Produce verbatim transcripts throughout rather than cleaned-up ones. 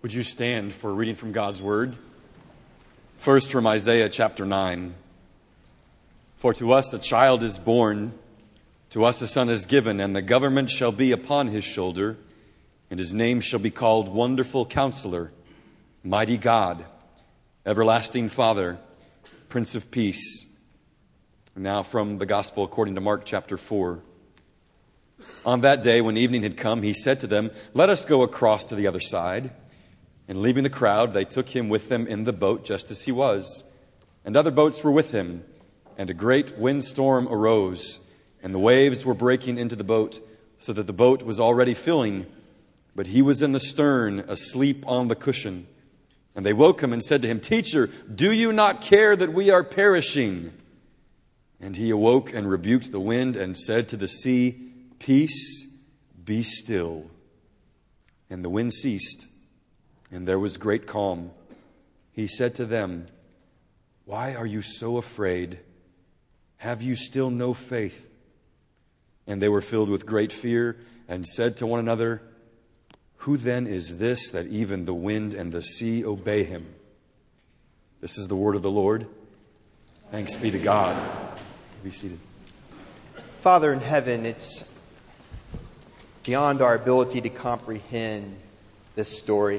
Would you stand for a reading from God's Word? First from Isaiah chapter nine. For to us a child is born, to us a son is given, and the government shall be upon his shoulder, and his name shall be called Wonderful Counselor, Mighty God, Everlasting Father, Prince of Peace. And now from the Gospel according to Mark chapter four. On that day, when evening had come, he said to them, "Let us go across to the other side." And leaving the crowd, they took him with them in the boat just as he was. And other boats were with him. And a great windstorm arose, and the waves were breaking into the boat, so that the boat was already filling. But he was in the stern, asleep on the cushion. And they woke him and said to him, "Teacher, do you not care that we are perishing?" And he awoke and rebuked the wind and said to the sea, "Peace, be still." And the wind ceased, and there was great calm. He said to them, "Why are you so afraid? Have you still no faith?" And they were filled with great fear and said to one another, "Who then is this that even the wind and the sea obey him?" This is the word of the Lord. Thanks be to God. Be seated. Father in heaven, it's beyond our ability to comprehend this story.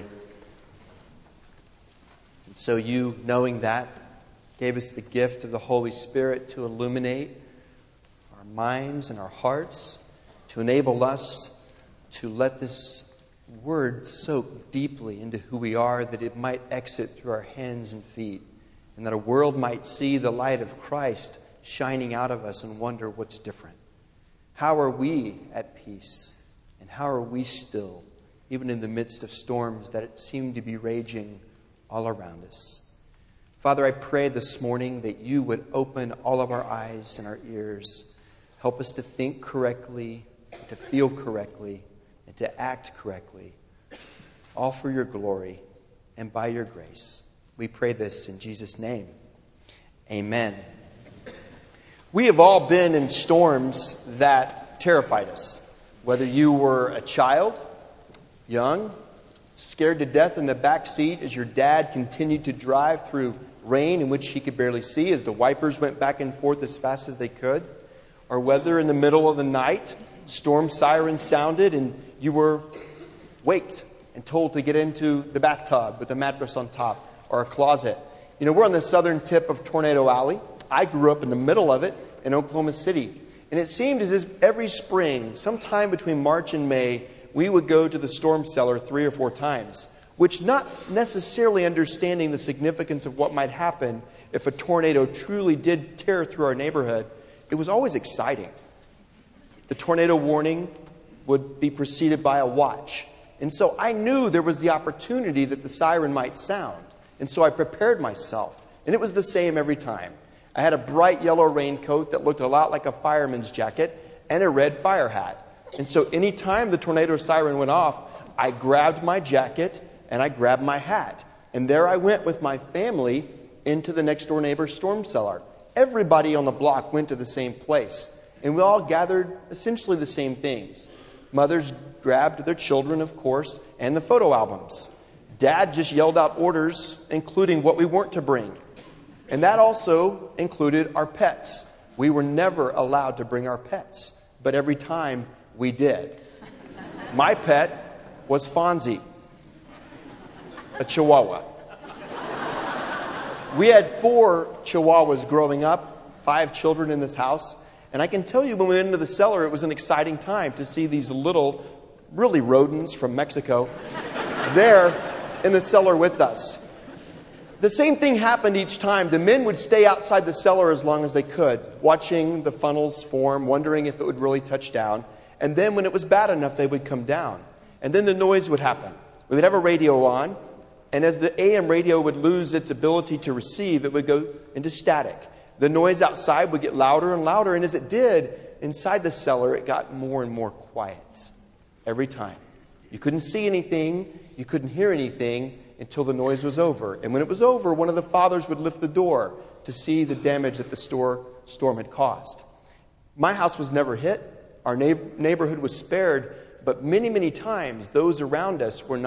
And so you, knowing that, gave us the gift of the Holy Spirit to illuminate our minds and our hearts, to enable us to let this word soak deeply into who we are, that it might exit through our hands and feet, and that a world might see the light of Christ shining out of us and wonder what's different. How are we at peace? And how are we still, even in the midst of storms that seem to be raging all around us? Father, I pray this morning that you would open all of our eyes and our ears. Help us to think correctly, to feel correctly, and to act correctly. All for your glory and by your grace. We pray this in Jesus' name. Amen. We have all been in storms that terrified us. Whether you were a child, young, scared to death in the back seat as your dad continued to drive through rain in which he could barely see as the wipers went back and forth as fast as they could, or whether in the middle of the night, storm sirens sounded and you were waked and told to get into the bathtub with a mattress on top or a closet. You know, we're on the southern tip of Tornado Alley. I grew up in the middle of it in Oklahoma City. And it seemed as if every spring, sometime between March and May, we would go to the storm cellar three or four times, which, not necessarily understanding the significance of what might happen if a tornado truly did tear through our neighborhood, it was always exciting. The tornado warning would be preceded by a watch. And so I knew there was the opportunity that the siren might sound. And so I prepared myself. And it was the same every time. I had a bright yellow raincoat that looked a lot like a fireman's jacket and a red fire hat. And so anytime the tornado siren went off, I grabbed my jacket and I grabbed my hat. And there I went with my family into the next door neighbor's storm cellar. Everybody on the block went to the same place. And we all gathered essentially the same things. Mothers grabbed their children, of course, and the photo albums. Dad just yelled out orders, including what we weren't to bring. And that also included our pets. We were never allowed to bring our pets, but every time we did. My pet was Fonzie, a Chihuahua. We had four Chihuahuas growing up, five children in this house. And I can tell you when we went into the cellar, it was an exciting time to see these little, really rodents from Mexico there in the cellar with us. The same thing happened each time. The men would stay outside the cellar as long as they could, watching the funnels form, wondering if it would really touch down. And then when it was bad enough, they would come down. And then the noise would happen. We would have a radio on, and as the A M radio would lose its ability to receive, it would go into static. The noise outside would get louder and louder, and as it did, inside the cellar, it got more and more quiet every time. You couldn't see anything, you couldn't hear anything, until the noise was over. And when it was over, one of the fathers would lift the door to see the damage that the store, storm had caused. My house was never hit. Our neighborhood was spared. But many, many times, those around us were not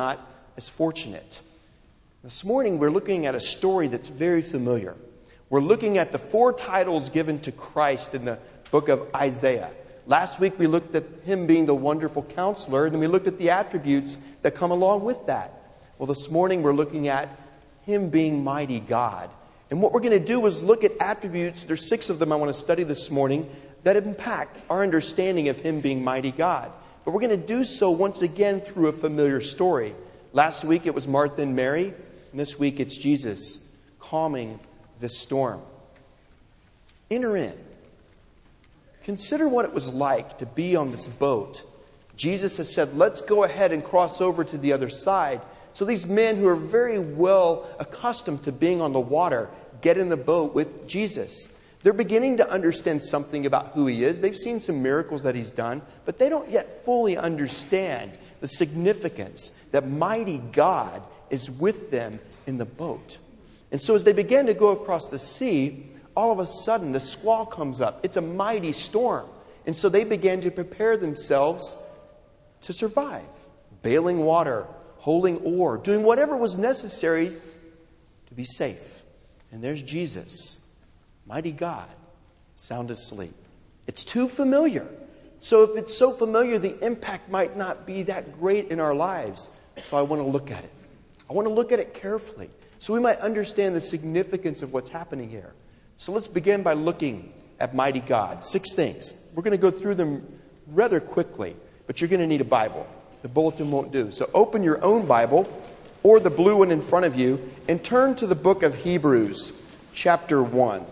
as fortunate. This morning we're looking at a story that's very familiar. We're looking at the four titles given to Christ in the book of Isaiah. Last week we looked at him being the wonderful counselor, and then we looked at the attributes that come along with that. Well, this morning we're looking at him being mighty God. And what we're going to do is look at attributes, there's six of them I want to study this morning, that impact our understanding of him being mighty God. But we're going to do so once again through a familiar story. Last week it was Martha and Mary, and this week it's Jesus calming this storm. Enter in. Consider what it was like to be on this boat. Jesus has said, let's go ahead and cross over to the other side. So these men who are very well accustomed to being on the water get in the boat with Jesus. They're beginning to understand something about who he is. They've seen some miracles that he's done, but they don't yet fully understand the significance that mighty God is with them in the boat. And so as they begin to go across the sea, all of a sudden the squall comes up. It's a mighty storm. And so they began to prepare themselves to survive. Bailing water, holding oar, doing whatever was necessary to be safe. And there's Jesus, mighty God, sound asleep. It's too familiar. So if it's so familiar, the impact might not be that great in our lives. So I want to look at it. I want to look at it carefully so we might understand the significance of what's happening here. So let's begin by looking at mighty God. Six things. We're going to go through them rather quickly, but you're going to need a Bible. The bulletin won't do. So open your own Bible or the blue one in front of you and turn to the book of Hebrews, chapter one.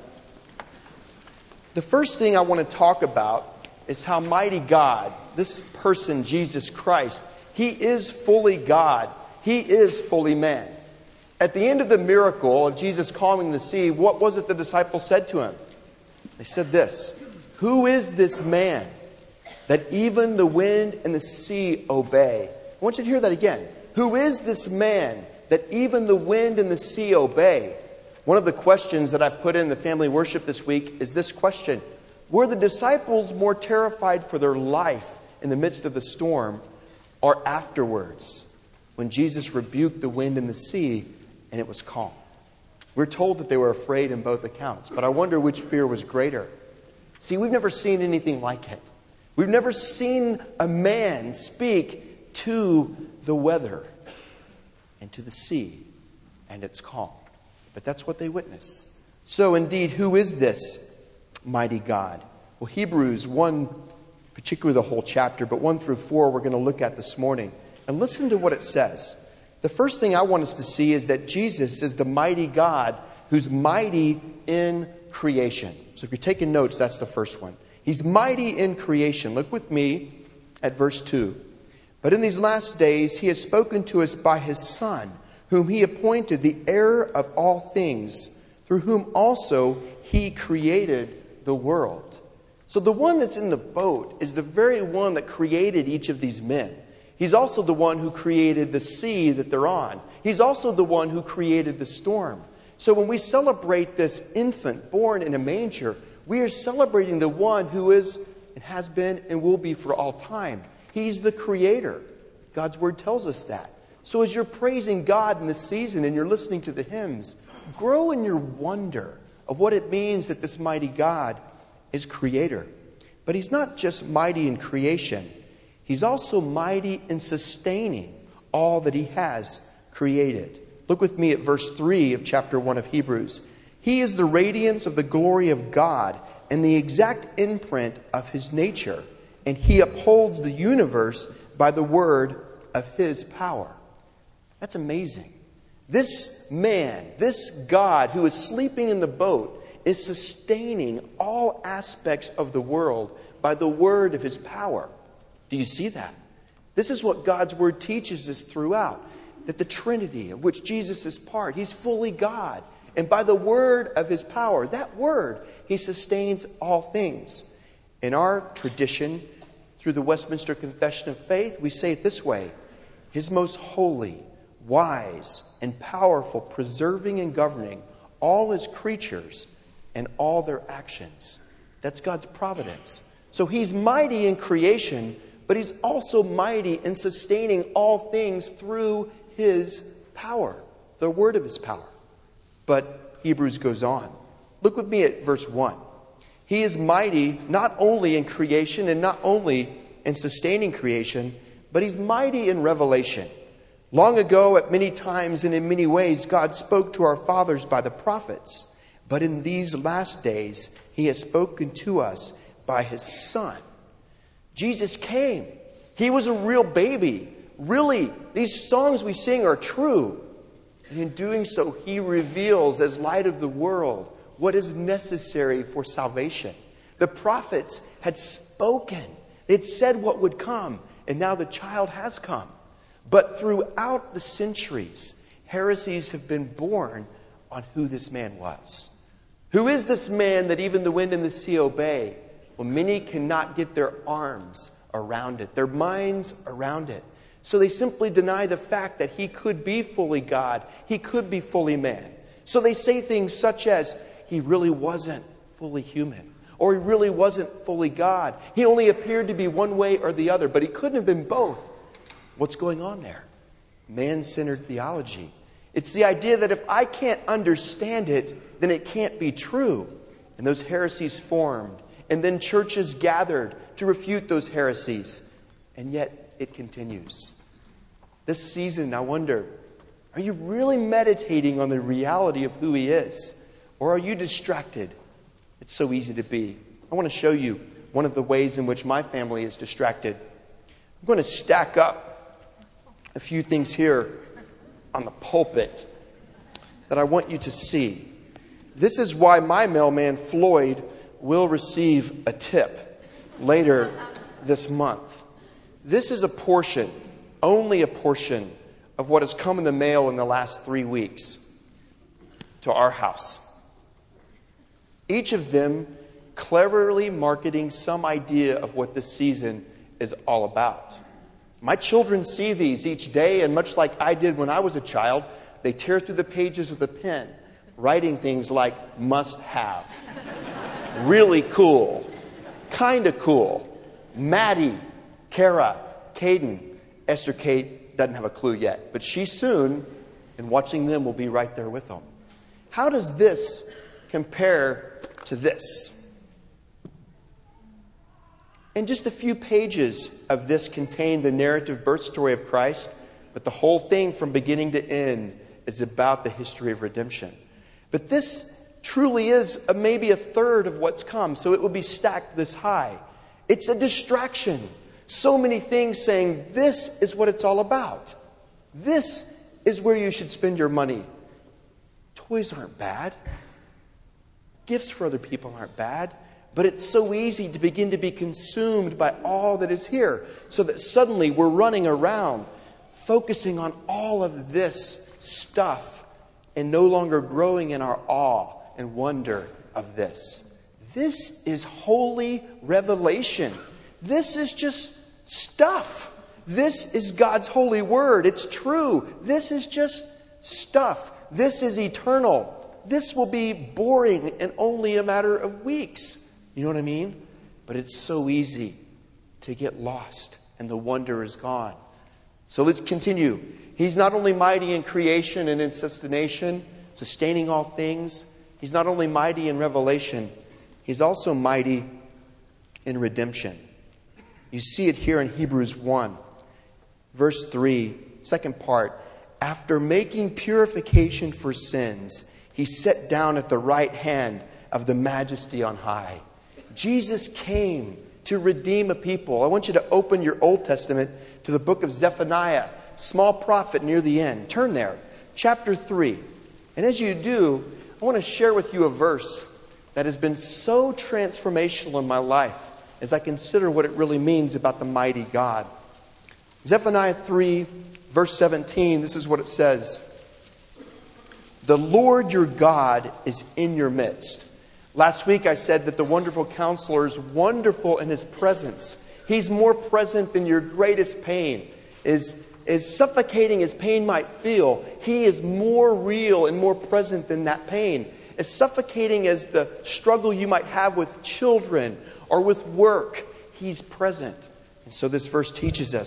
The first thing I want to talk about is how mighty God, this person, Jesus Christ, he is fully God. He is fully man. At the end of the miracle of Jesus calming the sea, what was it the disciples said to him? They said this, "Who is this man that even the wind and the sea obey?" I want you to hear that again. Who is this man that even the wind and the sea obey? One of the questions that I put in the family worship this week is this question. Were the disciples more terrified for their life in the midst of the storm or afterwards when Jesus rebuked the wind and the sea and it was calm? We're told that they were afraid in both accounts, but I wonder which fear was greater. See, we've never seen anything like it. We've never seen a man speak to the weather and to the sea, and it's calm. But that's what they witness. So indeed, who is this mighty God? Well, Hebrews one, particularly the whole chapter, but one through four we're going to look at this morning. And listen to what it says. The first thing I want us to see is that Jesus is the mighty God who's mighty in creation. So if you're taking notes, that's the first one. He's mighty in creation. Look with me at verse two. But in these last days, he has spoken to us by his Son, whom he appointed the heir of all things, through whom also he created the world. So the one that's in the boat is the very one that created each of these men. He's also the one who created the sea that they're on. He's also the one who created the storm. So when we celebrate this infant born in a manger, we are celebrating the one who is and has been and will be for all time. He's the creator. God's word tells us that. So as you're praising God in this season and you're listening to the hymns, grow in your wonder of what it means that this mighty God is creator. But he's not just mighty in creation. He's also mighty in sustaining all that he has created. Look with me at verse three of chapter one of Hebrews. He is the radiance of the glory of God and the exact imprint of his nature, and he upholds the universe by the word of his power. That's amazing. This man, this God who is sleeping in the boat, is sustaining all aspects of the world by the word of his power. Do you see that? This is what God's word teaches us throughout. That the Trinity, of which Jesus is part, he's fully God. And by the word of his power, that word, he sustains all things. In our tradition, through the Westminster Confession of Faith, we say it this way. His most holy, wise, and powerful, preserving and governing all his creatures and all their actions. That's God's providence. So he's mighty in creation, but he's also mighty in sustaining all things through his power, the word of his power. But Hebrews goes on. Look with me at verse one. He is mighty not only in creation and not only in sustaining creation, but he's mighty in revelation. Long ago, at many times and in many ways, God spoke to our fathers by the prophets. But in these last days, he has spoken to us by his Son. Jesus came. He was a real baby. Really, these songs we sing are true. And in doing so, he reveals as light of the world what is necessary for salvation. The prophets had spoken. They'd said what would come, and now the child has come. But throughout the centuries, heresies have been born on who this man was. Who is this man that even the wind and the sea obey? Well, many cannot get their arms around it, their minds around it. So they simply deny the fact that he could be fully God. He could be fully man. So they say things such as, he really wasn't fully human. Or he really wasn't fully God. He only appeared to be one way or the other, but he couldn't have been both. What's going on there? Man-centered theology. It's the idea that if I can't understand it, then it can't be true. And those heresies formed. And then churches gathered to refute those heresies. And yet it continues. This season, I wonder, are you really meditating on the reality of who he is? Or are you distracted? It's so easy to be. I want to show you one of the ways in which my family is distracted. I'm going to stack up a few things here on the pulpit that I want you to see. This is why my mailman, Floyd, will receive a tip later this month. This is a portion, only a portion, of what has come in the mail in the last three weeks to our house. Each of them cleverly marketing some idea of what this season is all about. My children see these each day, and much like I did when I was a child, they tear through the pages with a pen, writing things like must have, really cool, kind of cool, Maddie, Kara, Caden. Esther Kate doesn't have a clue yet, but she soon, and watching them, will be right there with them. How does this compare to this? And just a few pages of this contain the narrative birth story of Christ, but the whole thing from beginning to end is about the history of redemption. But this truly is a, maybe a third of what's come, so it will be stacked this high. It's a distraction. So many things saying this is what it's all about. This is where you should spend your money. Toys aren't bad. Gifts for other people aren't bad. But it's so easy to begin to be consumed by all that is here, so that suddenly we're running around focusing on all of this stuff and no longer growing in our awe and wonder of this. This is holy revelation. This is just stuff. This is God's holy word. It's true. This is just stuff. This is eternal. This will be boring in only a matter of weeks. You know what I mean? But it's so easy to get lost, and the wonder is gone. So let's continue. He's not only mighty in creation and in sustentation, sustaining all things. He's not only mighty in revelation, he's also mighty in redemption. You see it here in Hebrews one, verse three, second part. After making purification for sins, he sat down at the right hand of the Majesty on high. Jesus came to redeem a people. I want you to open your Old Testament to the book of Zephaniah, small prophet near the end. Turn there, chapter three. And as you do, I want to share with you a verse that has been so transformational in my life as I consider what it really means about the mighty God. Zephaniah three, verse seventeen, this is what it says. The Lord your God is in your midst. Last week I said that the wonderful counselor is wonderful in his presence. He's more present than your greatest pain. As, as suffocating as pain might feel, he is more real and more present than that pain. As suffocating as the struggle you might have with children or with work, he's present. And so this verse teaches us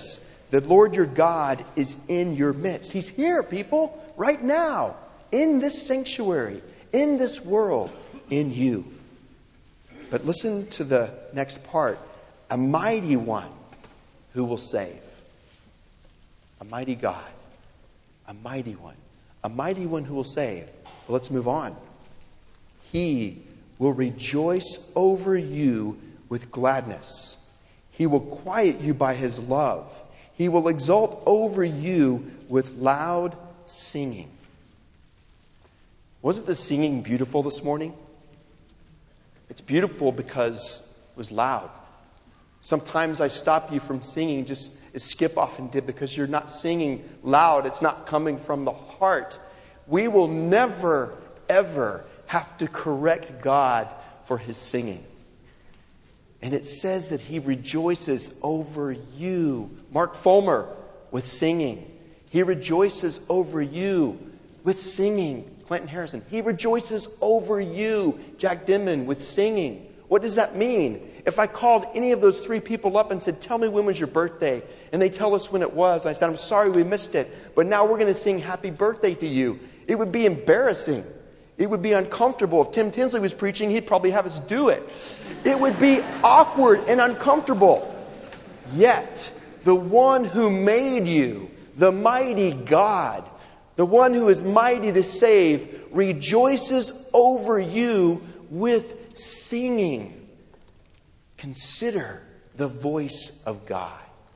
The Lord your God is in your midst. He's here, people, right now, in this sanctuary, in this world, in you. But listen to the next part. A mighty one who will save. A mighty God. A mighty one. A mighty one who will save. Well, let's move on. He will rejoice over you with gladness. He will quiet you by his love. He will exult over you with loud singing. Wasn't the singing beautiful this morning? It's beautiful because it was loud. Sometimes I stop you from singing just as Skip often did because you're not singing loud. It's not coming from the heart. We will never, ever have to correct God for his singing. And it says that he rejoices over you. Mark Fulmer with singing. He rejoices over you with singing. Clinton Harrison. He rejoices over you. Jack Dimon with singing. What does that mean? If I called any of those three people up and said, tell me when was your birthday? And they tell us when it was. I said, I'm sorry we missed it. But now we're going to sing happy birthday to you. It would be embarrassing. It would be uncomfortable. If Tim Tinsley was preaching, he'd probably have us do it. It would be awkward and uncomfortable. Yet, the one who made you, the mighty God, the one who is mighty to save, rejoices over you with singing. Consider the voice of God.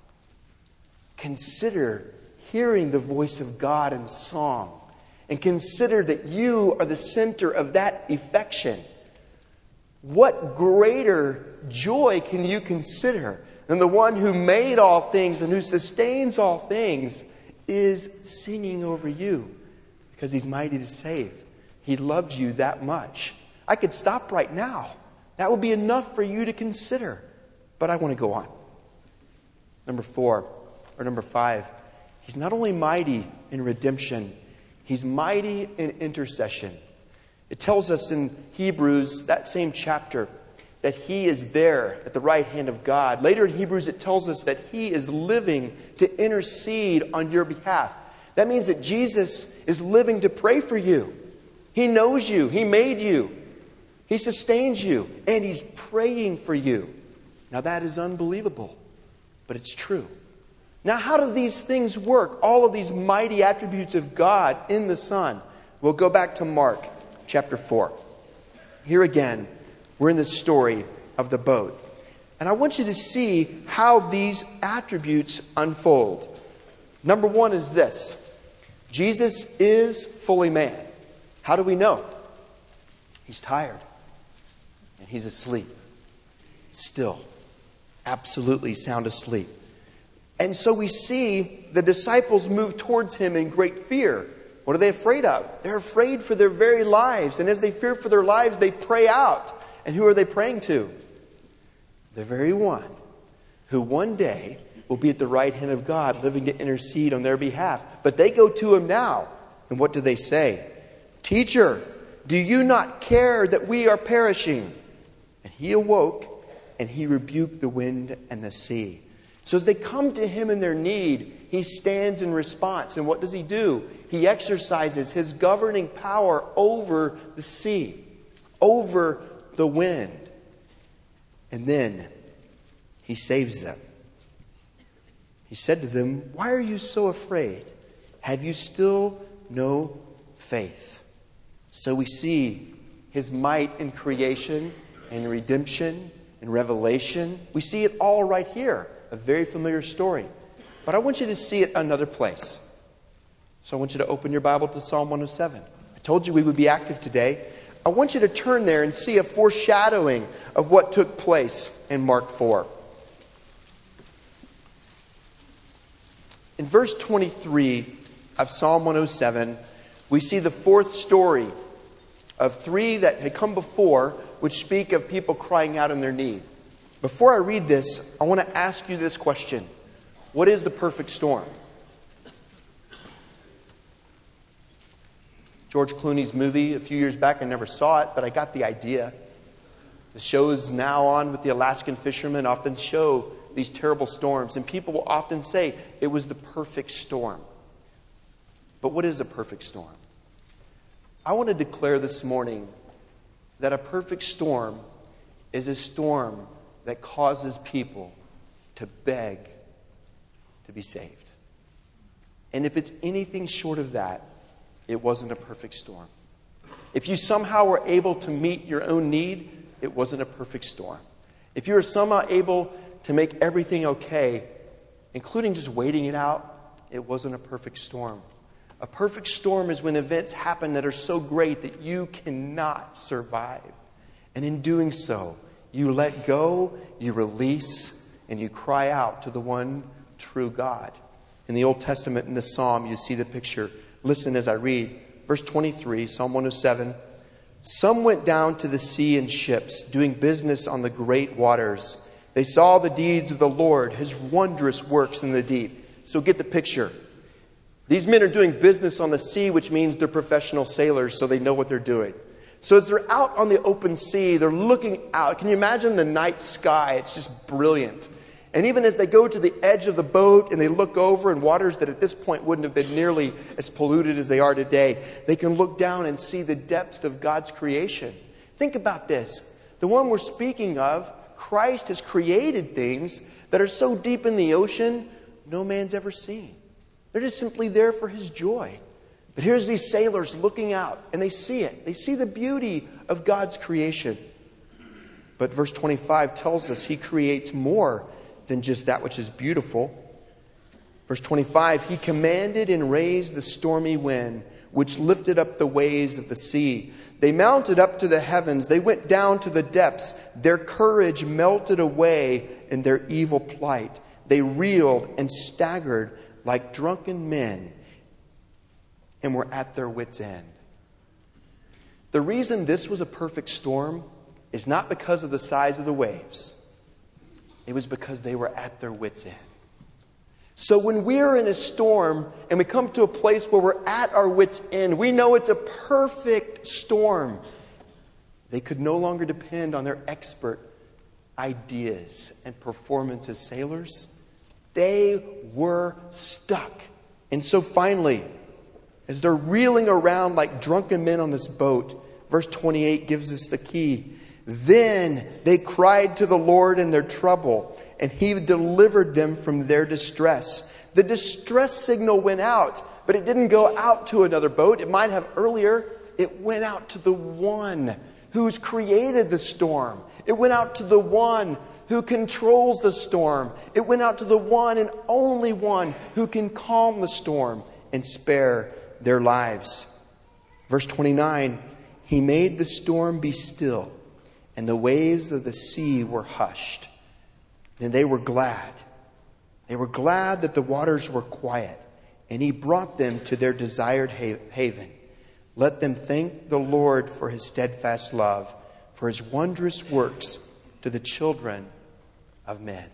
Consider hearing the voice of God in song. And consider that you are the center of that affection. What greater joy can you consider than the one who made all things and who sustains all things is singing over you because he's mighty to save. He loves you that much. I could stop right now. That would be enough for you to consider. But I want to go on. Number four, or number five, he's not only mighty in redemption, he's mighty in intercession. It tells us in Hebrews, that same chapter, that he is there at the right hand of God. Later in Hebrews, it tells us that he is living to intercede on your behalf. That means that Jesus is living to pray for you. He knows you. He made you. He sustains you. And he's praying for you. Now that is unbelievable, but it's true. Now, how do these things work? All of these mighty attributes of God in the Son. We'll go back to Mark chapter four. Here again, we're in the story of the boat. And I want you to see how these attributes unfold. Number one is this. Jesus is fully man. How do we know? He's tired. And he's asleep. Still. Absolutely sound asleep. And so we see the disciples move towards him in great fear. What are they afraid of? They're afraid for their very lives. And as they fear for their lives, they pray out. And who are they praying to? The very one who one day will be at the right hand of God, living to intercede on their behalf. But they go to him now. And what do they say? Teacher, do you not care that we are perishing? And he awoke and he rebuked the wind and the sea. So as they come to him in their need, he stands in response. And what does he do? He exercises his governing power over the sea, over the wind. And then he saves them. He said to them, why are you so afraid? Have you still no faith? So we see his might in creation and redemption and revelation. We see it all right here. A very familiar story. But I want you to see it another place. So I want you to open your Bible to Psalm one oh seven. I told you we would be active today. I want you to turn there and see a foreshadowing of what took place in Mark four. In verse twenty-three of Psalm one oh seven, we see the fourth story of three that had come before, which speak of people crying out in their need. Before I read this, I want to ask you this question. What is the perfect storm? George Clooney's movie a few years back, I never saw it, but I got the idea. The shows now on with the Alaskan fishermen often show these terrible storms. And people will often say it was the perfect storm. But what is a perfect storm? I want to declare this morning that a perfect storm is a storm that causes people to beg to be saved. And if it's anything short of that, it wasn't a perfect storm. If you somehow were able to meet your own need, it wasn't a perfect storm. If you were somehow able to make everything okay, including just waiting it out, it wasn't a perfect storm. A perfect storm is when events happen that are so great that you cannot survive. And in doing so, you let go, you release, and you cry out to the one true God. In the Old Testament, in the Psalm, you see the picture. Listen as I read. Verse twenty-three, Psalm one oh seven. Some went down to the sea in ships, doing business on the great waters. They saw the deeds of the Lord, his wondrous works in the deep. So get the picture. These men are doing business on the sea, which means they're professional sailors, so they know what they're doing. So as they're out on the open sea, they're looking out. Can you imagine the night sky? It's just brilliant. And even as they go to the edge of the boat and they look over in waters that at this point wouldn't have been nearly as polluted as they are today, they can look down and see the depths of God's creation. Think about this. The one we're speaking of, Christ has created things that are so deep in the ocean, no man's ever seen. They're just simply there for his joy. But here's these sailors looking out, and they see it. They see the beauty of God's creation. But verse twenty-five tells us he creates more than just that which is beautiful. Verse twenty-five, he commanded and raised the stormy wind, which lifted up the waves of the sea. They mounted up to the heavens. They went down to the depths. Their courage melted away in their evil plight. They reeled and staggered like drunken men and were at their wits' end. The reason this was a perfect storm is not because of the size of the waves. It was because they were at their wits' end. So when we're in a storm and we come to a place where we're at our wits' end, we know it's a perfect storm. They could no longer depend on their expert ideas and performance as sailors. They were stuck. And so finally, as they're reeling around like drunken men on this boat, verse twenty-eight gives us the key. Then they cried to the Lord in their trouble, and he delivered them from their distress. The distress signal went out, but it didn't go out to another boat. It might have earlier. It went out to the one who's created the storm. It went out to the one who controls the storm. It went out to the one and only one who can calm the storm and spare their lives. Verse twenty-nine, he made the storm be still, and the waves of the sea were hushed. Then they were glad. They were glad that the waters were quiet, and he brought them to their desired haven. Let them thank the Lord for his steadfast love, for his wondrous works to the children of men.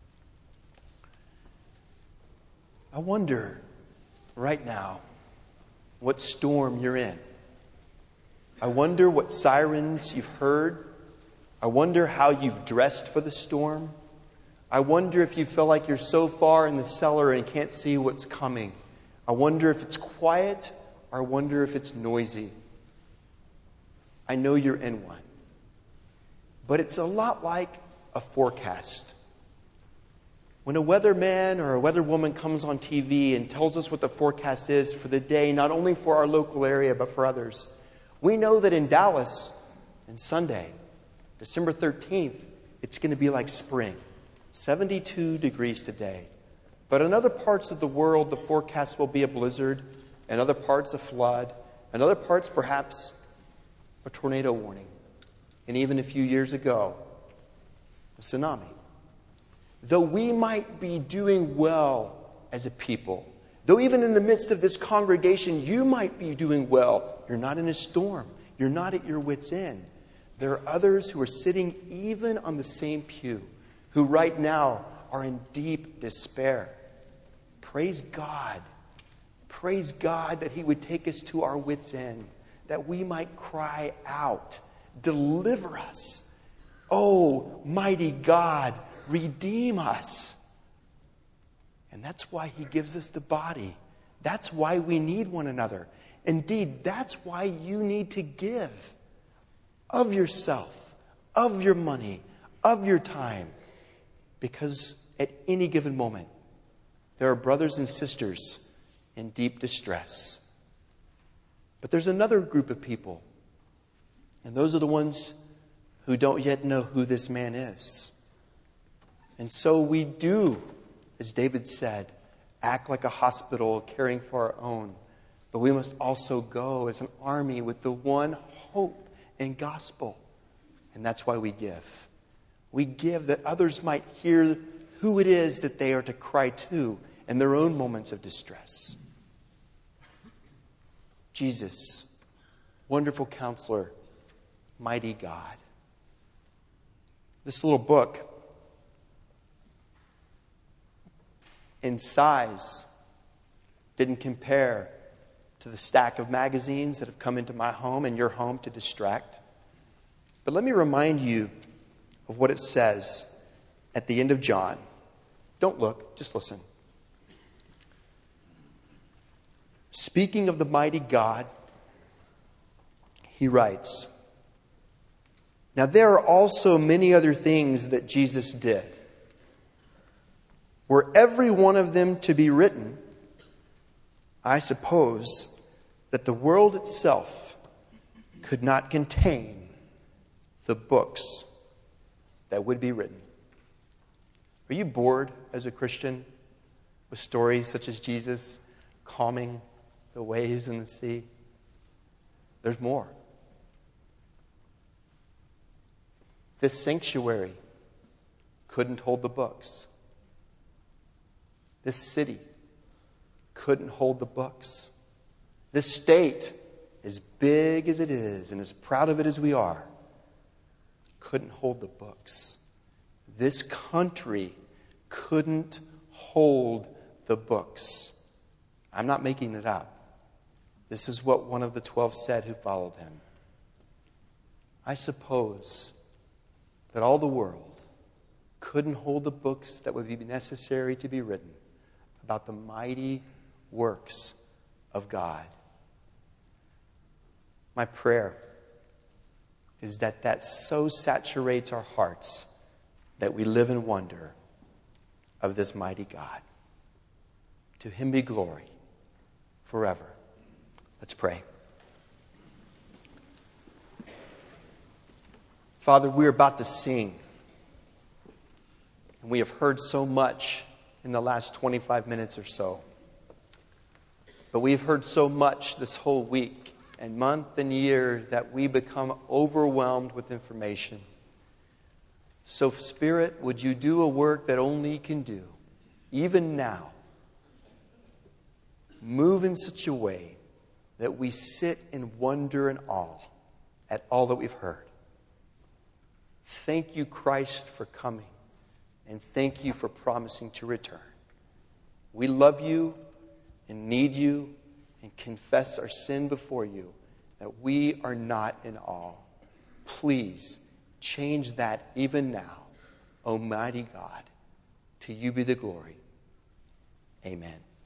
I wonder right now what storm you're in. I wonder what sirens you've heard. I wonder how you've dressed for the storm. I wonder if you feel like you're so far in the cellar and can't see what's coming. I wonder if it's quiet, or I wonder if it's noisy. I know you're in one. But it's a lot like a forecast. When a weatherman or a weatherwoman comes on T V and tells us what the forecast is for the day, not only for our local area, but for others, we know that in Dallas, on Sunday, December thirteenth, it's going to be like spring. seventy-two degrees today. But in other parts of the world, the forecast will be a blizzard, and other parts a flood, and other parts perhaps a tornado warning. And even a few years ago, a tsunami. Though we might be doing well as a people, though even in the midst of this congregation, you might be doing well, you're not in a storm. You're not at your wits' end. There are others who are sitting even on the same pew, who right now are in deep despair. Praise God. Praise God that he would take us to our wits' end, that we might cry out, deliver us. Oh, mighty God, redeem us. And that's why he gives us the body. That's why we need one another. Indeed, that's why you need to give of yourself, of your money, of your time. Because at any given moment, there are brothers and sisters in deep distress. But there's another group of people, and those are the ones who don't yet know who this man is. And so we do, as David said, act like a hospital caring for our own. But we must also go as an army with the one hope and gospel. And that's why we give. We give that others might hear who it is that they are to cry to in their own moments of distress. Jesus, wonderful counselor, mighty God. This little book, in size, didn't compare to the stack of magazines that have come into my home and your home to distract. But let me remind you of what it says at the end of John. Don't look, just listen. Speaking of the mighty God, he writes, "Now there are also many other things that Jesus did. Were every one of them to be written, I suppose that the world itself could not contain the books that would be written." Are you bored as a Christian with stories such as Jesus calming the waves in the sea? There's more. This sanctuary couldn't hold the books. This city couldn't hold the books. This state, as big as it is and as proud of it as we are, couldn't hold the books. This country couldn't hold the books. I'm not making it up. This is what one of the twelve said who followed him. I suppose that all the world couldn't hold the books that would be necessary to be written about the mighty works of God. My prayer is that that so saturates our hearts that we live in wonder of this mighty God. To him be glory forever. Let's pray. Father, we're about to sing. And we have heard so much in the last twenty-five minutes or so. But we've heard so much this whole week and month and year that we become overwhelmed with information. So, Spirit, would you do a work that only you can do, even now? Move in such a way that we sit in wonder and awe at all that we've heard. Thank you, Christ, for coming, and thank you for promising to return. We love you and need you and confess our sin before you, that we are not in awe. Please change that even now, Almighty God. To you be the glory. Amen.